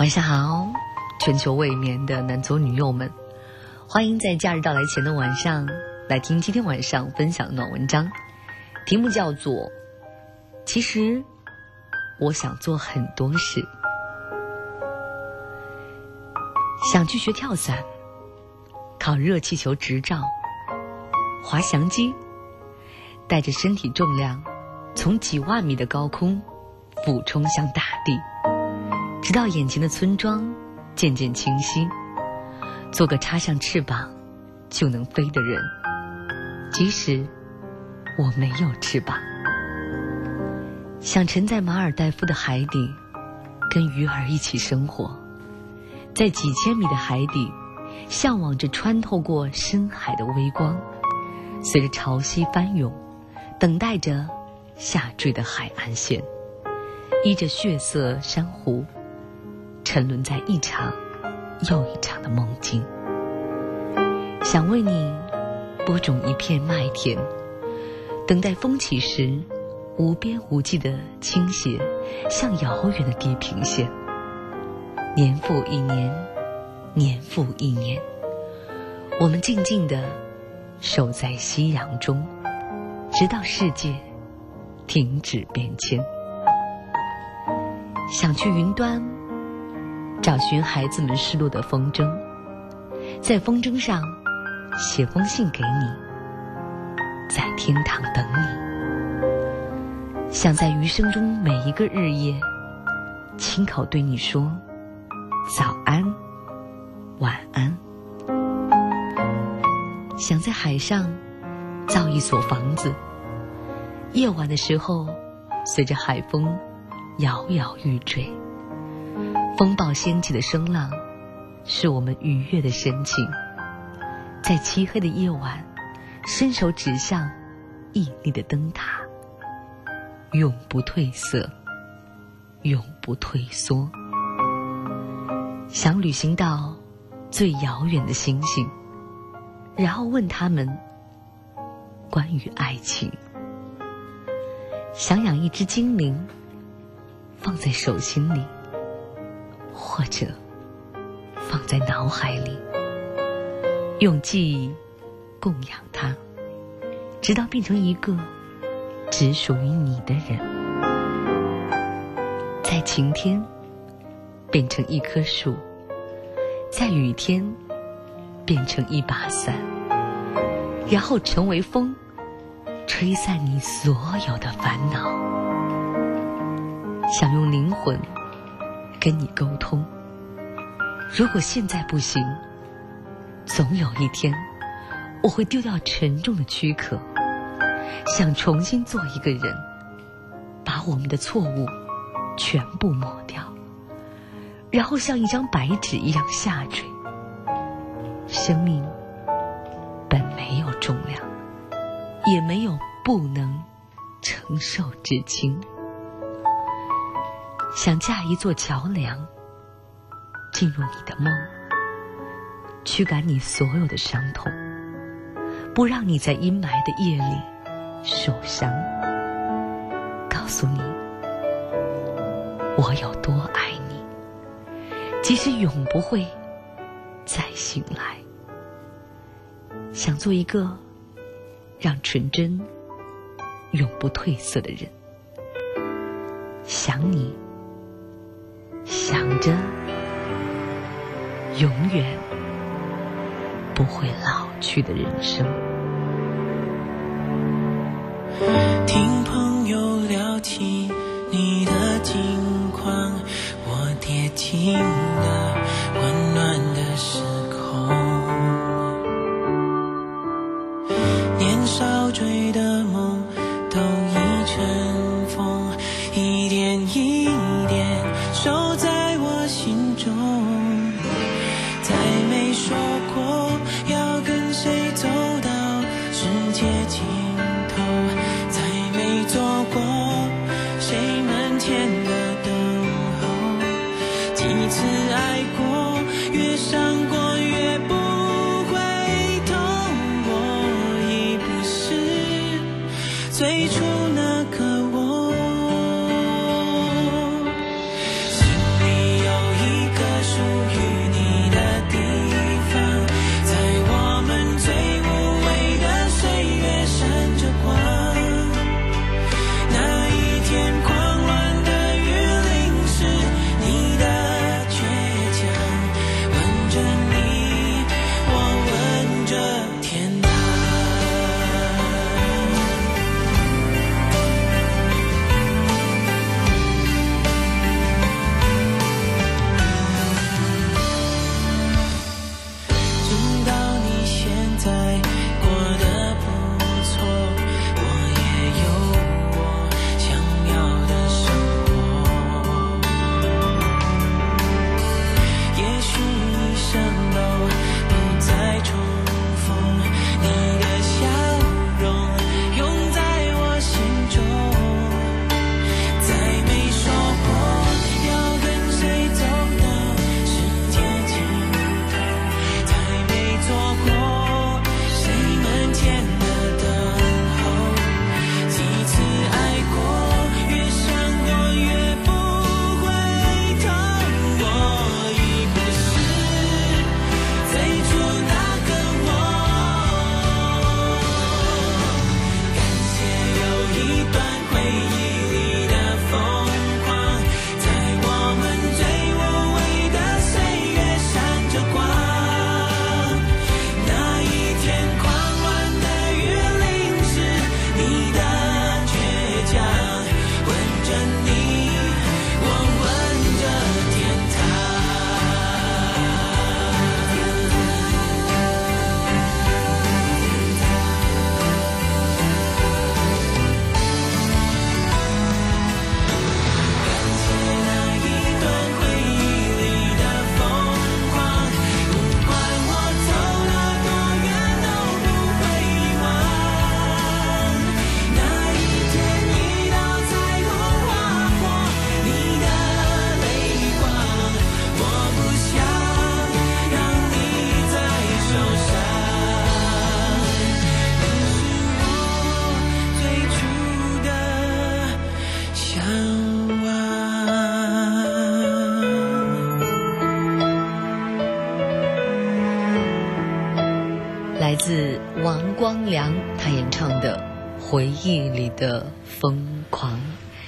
晚上好，全球未眠的男左女右们，欢迎在假日到来前的晚上来听今天晚上分享的暖文章，题目叫做其实我想做很多事。想去学跳伞，考热气球执照，滑翔机，带着身体重量从几万米的高空俯冲向大地，直到眼前的村庄渐渐清晰，做个插上翅膀就能飞的人，即使我没有翅膀。想沉在马尔代夫的海底，跟鱼儿一起生活，在几千米的海底向往着穿透过深海的微光，随着潮汐翻涌，等待着下坠的海岸线，依着血色珊瑚沉沦在一场又一场的梦境。想为你播种一片麦田，等待风起时无边无际的倾斜向遥远的地平线，年复一年，年复一年，我们静静地守在夕阳中，直到世界停止变迁。想去云端找寻孩子们失落的风筝，在风筝上写封信给你，在天堂等你。想在余生中每一个日夜亲口对你说早安晚安。想在海上造一所房子，夜晚的时候随着海风摇摇欲坠，风暴掀起的声浪是我们愉悦的深情，在漆黑的夜晚伸手指向屹立的灯塔，永不褪色，永不退缩。想旅行到最遥远的星星，然后问他们关于爱情。想养一只精灵放在手心里，或者放在脑海里，用记忆供养它，直到变成一个只属于你的人。在晴天变成一棵树，在雨天变成一把伞，然后成为风，吹散你所有的烦恼。想用灵魂跟你沟通，如果现在不行，总有一天我会丢掉沉重的躯壳，想重新做一个人，把我们的错误全部抹掉，然后像一张白纸一样下坠。生命本没有重量，也没有不能承受之轻。想架一座桥梁，进入你的梦，驱赶你所有的伤痛，不让你在阴霾的夜里受伤，告诉你我有多爱你，即使永不会再醒来。想做一个让纯真永不褪色的人，想你，想着永远不会老去的人生。 听朋友聊起你的近况，我跌进了温暖的时空。年少追的梦都已成风，一点一点守在我心中。再没说过要跟谁走到世界尽头，再没做过谁满天的等候。几次爱过，越伤过越不会痛，我已不是最初那个我。心里有一个自王光良他演唱的《回忆里的疯狂》。